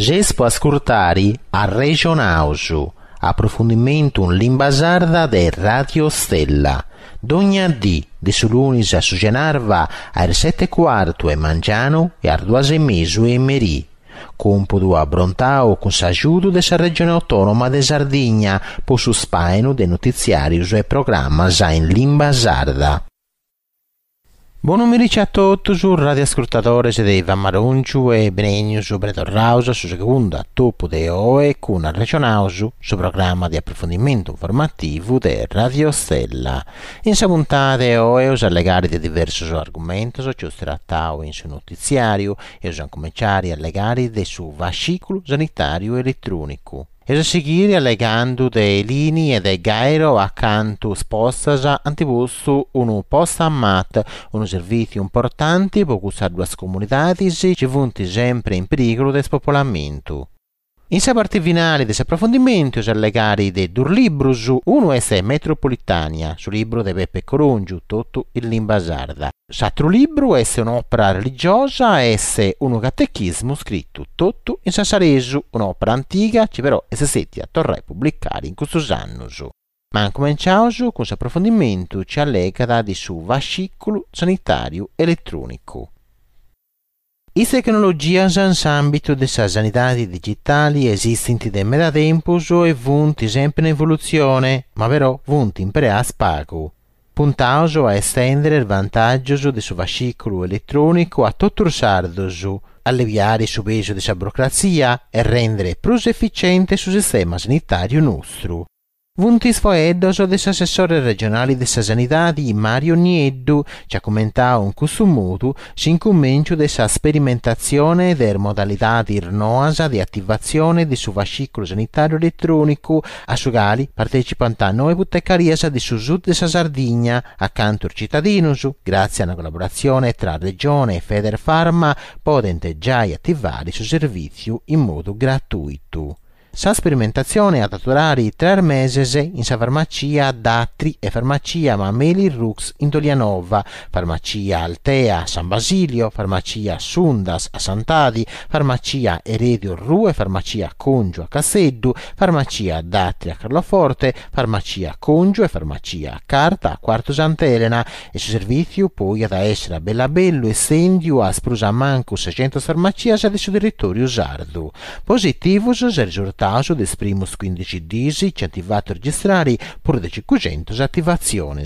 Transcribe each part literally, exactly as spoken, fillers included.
Ges può ascoltare a Regionausu, approfondimento in lingua sarda de Radio Stella. Dogna dì, di su lunis a su genarva alle sette e quarto e mangiano e al duase mesu e merì. Compodo a Brontao con s'aiuto della regione autonoma de Sardigna, po su spaino de notiziarius e programma già in lingua sarda. Buon pomeriggio a tutti, su radioascoltatori di Vammarongiu e Benegnius Breto Rausa su seconda topo de Oe con Regionausu su programma di approfondimento informativo de Radio Stella. In sa puntata Oe us allegari di diversi argomenti ci ho trattato in su notiziario e us cominciare allegari de su fascicolo sanitario elettronico. E a seguire allegando dei linee e dei gairo accanto spostas antibusto un post ammat, un servizio importante per queste due comunità che vunti sempre in pericolo del spopolamento. In sa parte finale desse approfondimenti us allegari de dur librus, uno è Metropolitania, su libro de Beppe Corongiu, tutto in lingua sarda. S'altro libro è un'opera religiosa, è un catechismo scritto tutto in sassaresu, un'opera antica, che però è stata a torre pubblicare in questo anno. Ma cominciamo con questo approfondimento ci allega di su fascicolo sanitario elettronico. Le tecnologie nell'ambito della sanità digitali esistono da tempo e vunti sempre in evoluzione, ma però vunti in a spago. Puntauso a estendere il vantaggio del suo fascicolo elettronico a tutto il sardo, alleviare il peso della burocrazia e rendere più efficiente il sistema sanitario nostro. Vunti sfoeddos dell'assessore regionale della sanità di Mario Nieddu ci ha commentato in questo modo l'incomincio della sperimentazione delle modalità di irnoasa di attivazione del suo fascicolo sanitario elettronico a su quali partecipano a noi buttecarie di su sud della Sardegna accanto ai cittadini, grazie a una collaborazione tra Regione e Federfarma, potente già attivare il suo servizio in modo gratuito. Sa sperimentazione ha durare tre mesi in sa farmacia Datri e farmacia Mameli Rux in Dolianova, farmacia Altea a San Basilio, farmacia Sundas a Sant'Adi, farmacia Eredio Ru e farmacia Congio a Casseddu, farmacia Datri a Carloforte, farmacia Congio e farmacia Carta a Quarto Sant'Elena e su servizio poi ad essere a Bellabello e Sendio a Sprusamanco seicento farmacia del suo territorio sardo. Positivos è risultato des primus quindici disi ci attivato a registrare pur de cinquecento attivazioni.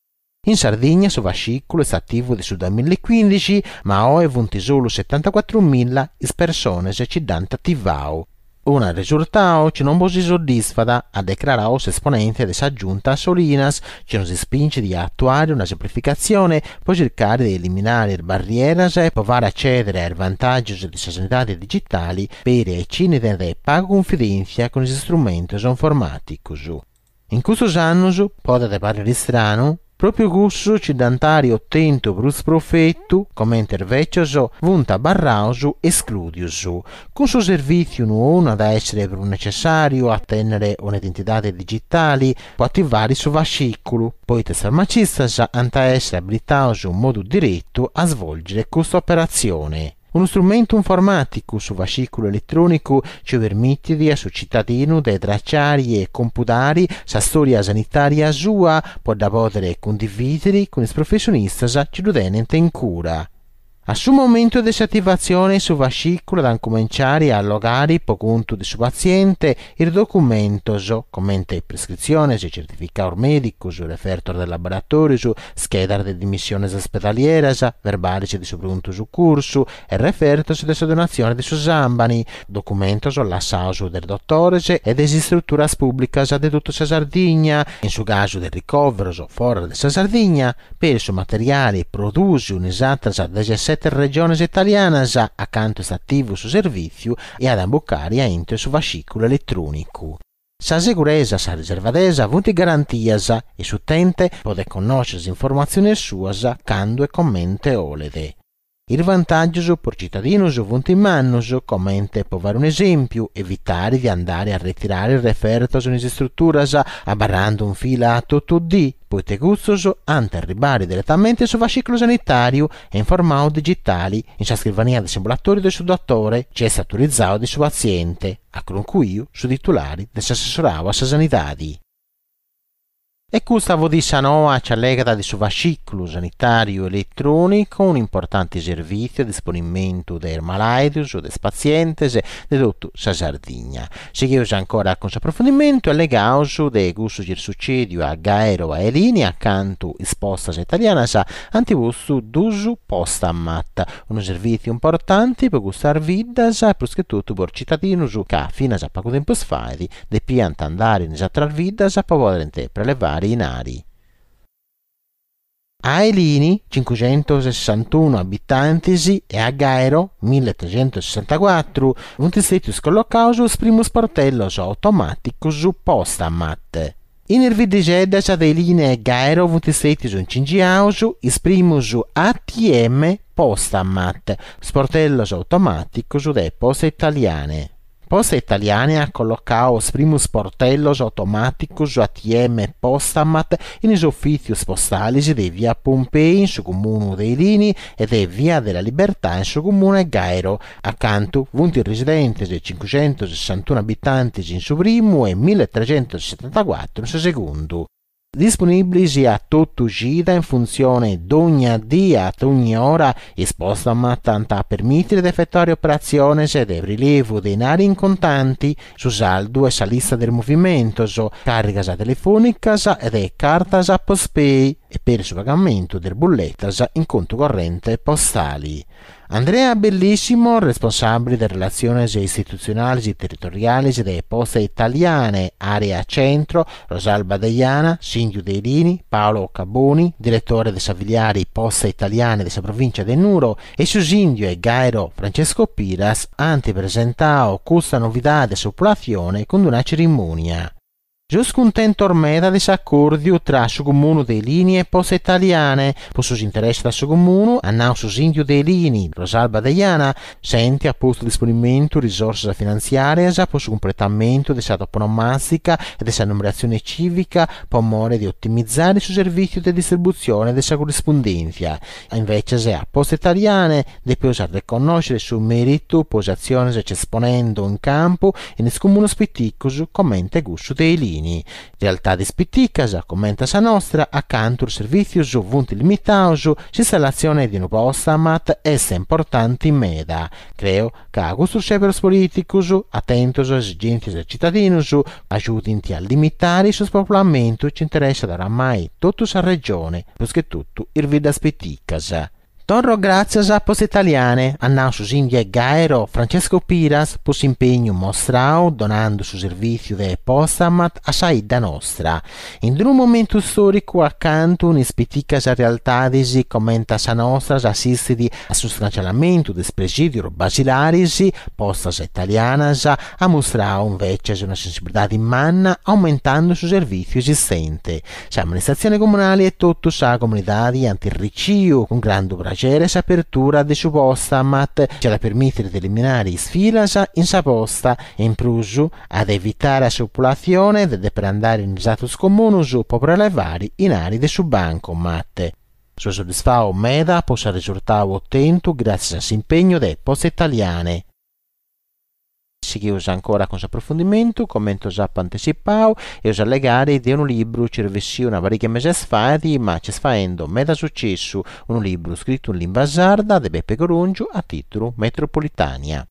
In Sardegna su fascicolo è attivo del duemilaquindici, ma oggi vunti solo settantaquattromila persone ci danno attivao. Un risultato che non si soddisfa, ha dichiarato l'esponente della giunta Solinas, che non si spinge di attuare una semplificazione per cercare di eliminare le barriere e provare a accedere ai vantaggi delle sanità digitali per i cini di pago confidenza con gli strumenti informatici. In questo anno, potete parlare strano, proprio gusto occidentali ottento brus profetto, come intervecchioso, vunta barrausu escludiosu. Con suo servizio non ad essere più necessario attendere un'identità digitali, può attivare il suo fascicolo, poi il farmacista anta essere abilitato in modo diretto a svolgere questa operazione. Uno strumento informatico su fascicolo elettronico ci permette di a suo cittadino di tracciare e computare la storia sanitaria sua per da poter condividere con i professionisti che lo tengono in cura. A suo momento di attivazione su fascicolo da cominciare a logare per conto del suo paziente il documento, come prescrizione, certificato medico, referto del laboratorio, scheda di dimissione ospedaliera, verbale di suo pronto soccorso e referto della sua donazione di suoi zambani, documento lasciato del dottore e delle strutture pubbliche di tutta la Sardegna, in suo caso del ricovero fuori della Sardegna, per il suo materiale produce un'esatta diciassette regioni italiane accanto a attivo su servizio e ad imboccare entro su fascicolo elettronico. Sa sicurezza, sa riservatezza, avuti garantias e su tente può conoscere informazioni sue quando e commente olede. Il vantaggio per cittadini ovunque in mano, come può fare un esempio, evitare di andare a ritirare il referto su un'altra struttura abbarrando un filato tutto di, poiché gustoso ante arrivare direttamente sul fascicolo sanitario e in formato digitali in sa scrivania del simulatorio del suo dottore che è autorizzato del suo paziente, a concluio su titolari del assessorato a sa sanità. E Gustavo di Sanoa ci allega di suo fascicolo sanitario elettronico un importante servizio a disponimento dei malati o dei pazienti di tutta la Sardegna. Seguiamo ancora con approfondimento e legato del gusto del succedio a Gaero e Elini accanto esposta italiana sa antibusto d'uso postamat, un servizio importante per gustare vita e soprattutto per cittadini che fino a poco tempo fa de pianta andare in altre vita per poter prelevare in ari. A Elini cinquecentosessantuno abitanti e a Gaero milletrecentosessantaquattro un distretto collocato sul primo sportello automatico su postamat. In il videogedda c'è delle linee Gaero un distretto su cingiausu il primo su A T M postamat sportello automatico su de poste italiane. Poste Italiane ha collocato il primo sportello automatico su A T M postamat in uffici postali di via Pompei in su comune dei Lini e di via della Libertà in su comune Gaero, accanto venti residenti di cinquecentosessantuno abitanti in su primo e milletrecentosessantaquattro in su secondo. Disponibili a tutto gida in funzione d'ogni dia ad ogni ora esposta a tanto a permettere di effettuare operazioni di rilievo dei denari in contanti su saldo e sa lista del movimento su carica telefonica e carta postpay e per il pagamento del bolletta in conto corrente postali. Andrea Bellissimo, responsabile delle relazioni istituzionali e territoriali delle Poste Italiane, Area Centro, Rosalba Deiana, Cinzio dei Lini, Paolo Caboni, direttore dei Savigliari Poste Italiane della provincia del Nuro e Susindio e Gaero Francesco Piras hanno presentato questa novità della popolazione con una cerimonia. Giusto contento ormai di accordo tra il comune dei Lini e Poste Italiane, per sus interesse del suo comune, hanno Susindio dei Lini, Rosalba Deiana, senti a posto disponimento risorse finanziarie per il completamento della toponomastica e della numerazione civica per amore di ottimizzare il suo servizio di distribuzione della corrispondenza. Invece a Poste Italiane deve riconoscere il suo merito per azioni che esponendo in campo e nel comune spitticoso commenta gusto dei Lini. Realtà di Spitticasa, commenta sa nostra, accanto al servizio su vunti limitato, l'installazione di un postamat è importante in meda. Creo che a questo server politico, attento alle esigenze del cittadino, aiuti a limitare il suo spopolamento ci interessa da oramai tutta la regione, perché tutto il vita Spitticasa. Torro grazie a Poste Italiane, a Nausus India e Gaero Francesco Piras, per impegno mostrao donando su servizio de postamat a saida nostra. In un momento storico accanto un'ispitica realtà desi commenta sa nostra assistiti a sostanziamento del presidio basilarisi postas italianas a mostrare invece una sensibilità di manna aumentando su servizio esistente. L'amministrazione comunale e tutto sa comunità di antirricio con grande piacere s'apertura di su postamat che da permettere di eliminare i sfilas in sa posta e in plus ad evitare la popolazione de per andare in status comunus per prelevare in aree di su bancomat. Su soddisfao meda possa risultare ottenuto grazie all'impegno delle Poste Italiane. Seguiamo ancora con approfondimento, commento già anticipato e usa legare di un libro che rivessi una varia mese fa, ma ci sfaendo meda successo un libro scritto in lingua sarda di Beppe Corungio a titolo Metropolitania.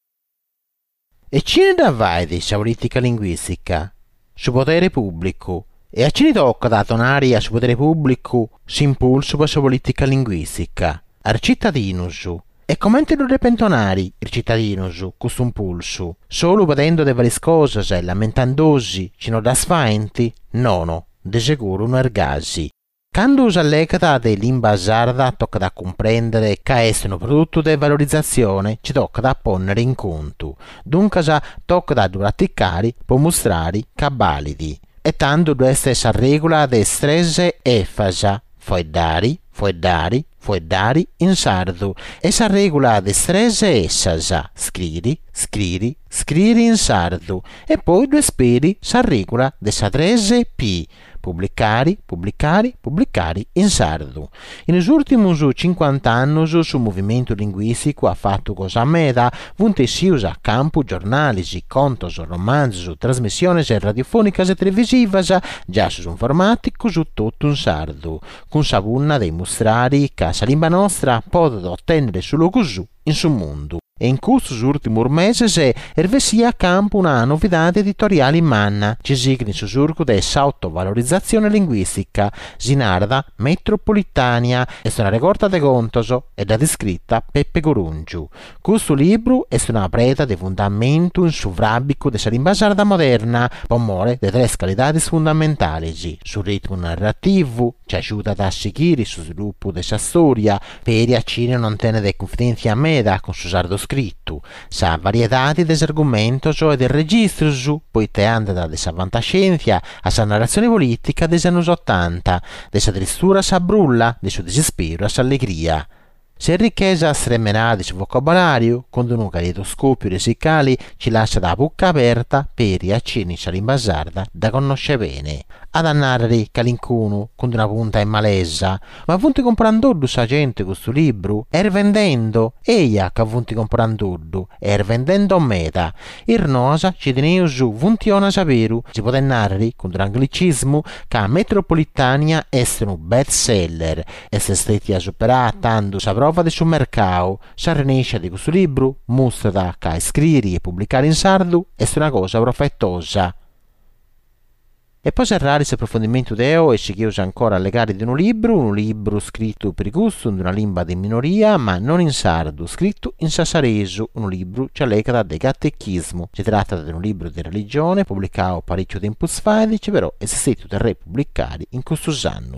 E cine da vai di politica linguistica? Su potere pubblico. E a cine tocca da donare su potere pubblico si impulso per la politica linguistica? Al cittadino su. E come te lo repentonari il cittadino su questo impulso? Solo vedendo de varie cose e lamentandosi cino da sfaenti? No, no, de sicuro non ergasi. Quando usa l'ecata de lingua sarda tocca da comprendere che è un prodotto di valorizzazione ci tocca da ponere in conto. Dunque tocca da praticare per mostrare che validi. E tanto questa è la regola de stress e fasa. Fai dari, fai dari, fuoi dari in sardu. E sa regola de strese essa sa scriri, scriri, scriri in sardu. E poi due speri sa regola de sa trese pi. Pubblicari, pubblicari, pubblicari in sardu. In gli ultimi cinquanta anni sul movimento linguistico ha fatto cosa meda, vunte si usa campo giornalici, contos, romanzi, trasmissioni radiofonicas e televisivas, già su un formatico su tutto un sardu, con savunna dei mostrari che la lingua nostra può ottenere solo così in su mondo. E in questo ultimo mese ervesia a campo una novità editoriale in manna, ci signi su surco de sottovalorizzazione linguistica, sinarda metropolitania, e una recorta de contoso e da descritta Peppe Gorungiu. Questo libro è una preda di fondamento in sovrabico de lingua sarda moderna, pomore de tre qualità fondamentali, sul ritmo narrativo, ci aiuta ad seguire su sviluppo della storia, per accine non tiene de confidenza a meda con su sardo scritto, sa varietà di argomenti e del registro, poiché anda da dessa fantascienza a sa narrazione politica degli anni ottanta, dessa tristura sa brulla, del suo desespero a sa allegria. Se ricchezza stremerà di suo vocabolario, con un caleidoscopio lessicali ci lascia da bocca aperta per i accenni a lingua sarda da conoscere bene. Ad annarri calincuno con una punta in malesa, ma avunti comprando sa gente questo libro, er vendendo, eia che avunti comprando, er vendendo meta. Ir nosa ci teneu su vuntiona saperu, si può narrare con un anglicismo che a Metropolitania è un best seller, e se stetti a superare tanto sa prova del suo mercato, sa renescia di questo libro, mostra che scrivere e pubblicare in sardo è una cosa profettosa. E poi serrare se approfondimento deo e si chiusa ancora alle gare di un libro, un libro scritto per gusto di una lingua di minoria, ma non in sardo, scritto in sassareso, un libro che allega del catechismo. Si tratta di un libro di religione, pubblicato parecchio tempo fa, dice però è stato da repubblicare in questo anno.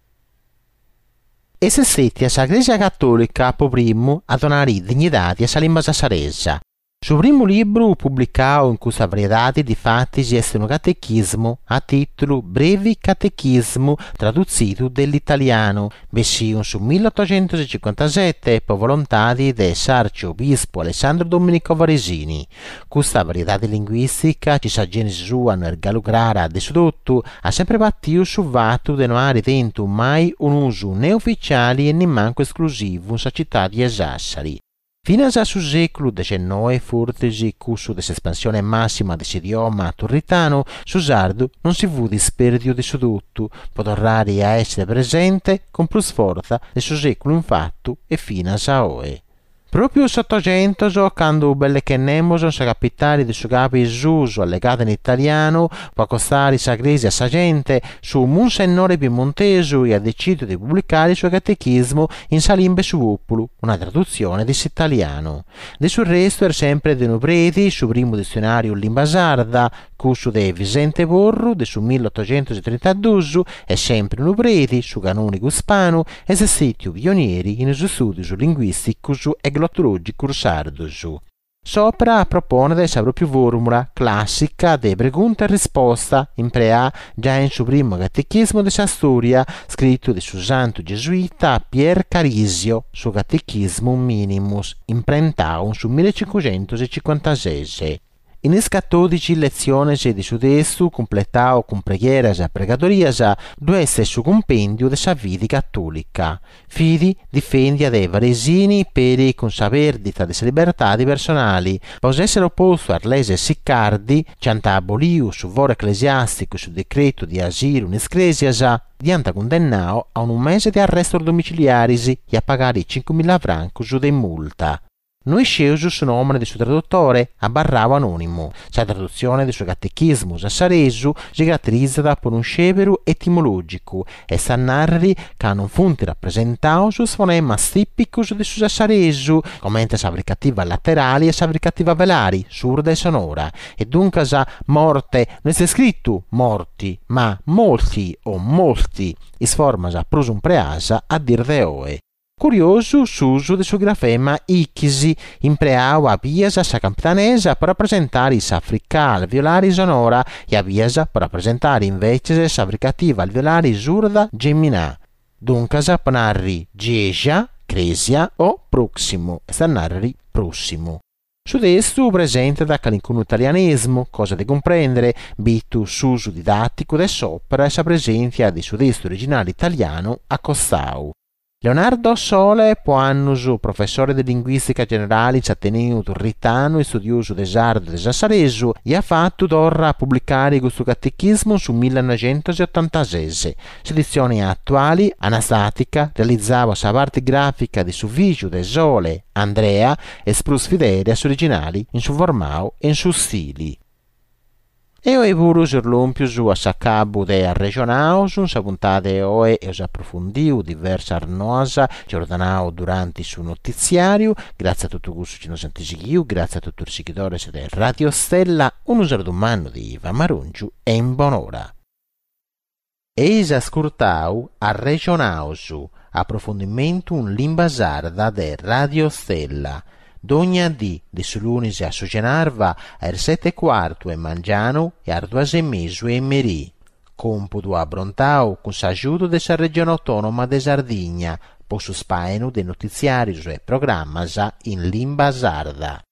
E se siete a Chiesa Cattolica po primo a donare dignità a sa lingua sassaresa. Sul primo libro pubblicato in questa varietà di fatti è un catechismo a titolo Brevi Catechismo traduzito dall'italiano, versione su milleottocentocinquantasette per volontà del sarciobispo Alessandro Domenico Varesini. Questa varietà linguistica ci sa genesi sua nel galugrara de sudotto ha sempre battuto sul fatto di non avere dentro mai un uso né ufficiale e neanche esclusivo in sa città di Sassari. Fino al secolo diciannove, fortesi curso dell'espansione massima dell'idioma turritano, su sardo non si fu disperdio di sudotto, può tornare a essere presente con più forza del suo secolo infatti e fino a oggi. Proprio sottogento, quando belle che nemos sa capitali di suo capo isuso allegato in italiano, può accostare sa crisi a sa gente, su Monsignore Piemonteso e ha deciso di pubblicare il suo catechismo in salimbe su popolo, una traduzione dell'italiano. Del suo resto è sempre di preti, su primo dizionario lingua sarda, curso di Vicente Borro, del suo milleottocentotrentadue, è sempre un preti, su canonico ispano, e se sitio pionieri in suoi studi su linguistico e glottologico sardo. Sopra propone di sa propria formula classica di pregunta e risposta, impreà già in suo primo catechismo della storia, scritto di suo santo gesuita Pier Carisio, suo catechismo minimus, imprentato su millecinquecentocinquantasei. In escatodici lezioni di su testo, completato con preghiere e pregatorias, due essere su compendio de sa vita cattolica. Fidi difendia dei varesini per con sa perdita de sa libertà personali, pos essere opposto a lese siccardi, cianta aboliu su vore ecclesiastico su decreto di asilo in ecclesias, dianta condennato a un mese di arresto domiciliaris e a pagare cinquemila franchi su de multa. Noi sceso su nome del suo traduttore, a Barrao Anonimo. La traduzione del suo catechismo sassaresu si caratterizza per un scevero etimologico e sa narri che non funti rappresentato su fonema tipico del suo sassaresu, commenta sa fricativa laterali e sa fricativa velari, surda e sonora, e dunque sa morte non è scritto morti, ma molti o molti, is forma sa prosum preasa a dir de oe. Curioso s'uso del suo grafema ichisi, impreau a biasa sa campitanesa per rappresentare sa fricca alveolare sonora e a biasa per rappresentare invece sa fricativa alveolare surda geminà. Dunque sapnarri Gesia, Cresia o Prossimo, e stanarri Prossimo. Su testo presente da calincuno italianesimo, cosa di comprendere, bitu s'uso didattico de sopra e sa presenza di su testo originale italiano a Costau. Leonardo Sole, poannusu professore di linguistica generale in Ateneo Turritano e studioso de sardo de Sassaresu, e ha fatto d'orra pubblicare questo catechismo su millenovecentottantasei. Selezioni attuali, anastatica, realizzava sa parte grafica di su Vigio de Sole, Andrea, e sprus fidelias originali in su formao e in su stili. E ho purus l'ompius a saccabu de regionaus, sa puntade oe e os approfondiu diversa arnosa giordanao durante su notiziario. Grazie a tutto gusto ci nos antisighiu, grazie a tutti i seguidori de Radio Stella, un user d'umano di Iva Marungiu e in buon'ora. Eis ascoltau a regionausu, approfondimento in lingua sarda de Radio Stella. D'ogna dì di su lunisi a Sugenarva er sette e quarto e mangiano e arduase e mesu e merì. Computo a Brontau con s'aiuto de sa regione autonoma de Sardigna, po su spainu de notiziarius e programmas in lingua sarda.